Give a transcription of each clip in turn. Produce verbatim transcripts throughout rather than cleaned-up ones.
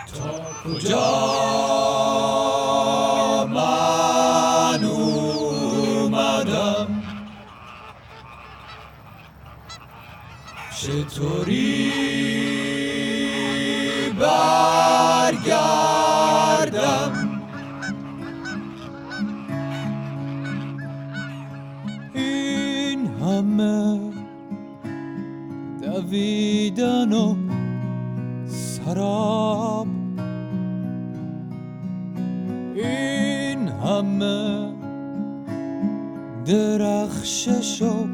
تا کجا من اومدم، چطوری برگردم؟ این همه دویدن و سراب، این همه درخشش و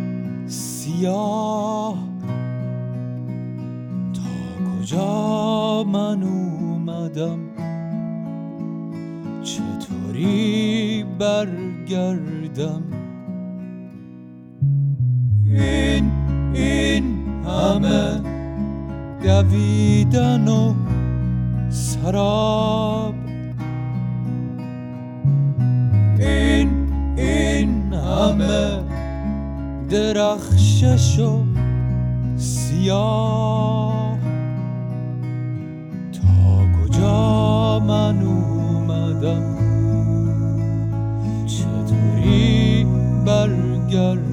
سیاه، تا کجا من اومدم، چطوری برگردم؟ این این همه دویدن و سراب، این این همه درخشش و سیاه، تا کجا من اومدم، چطوری برگردم؟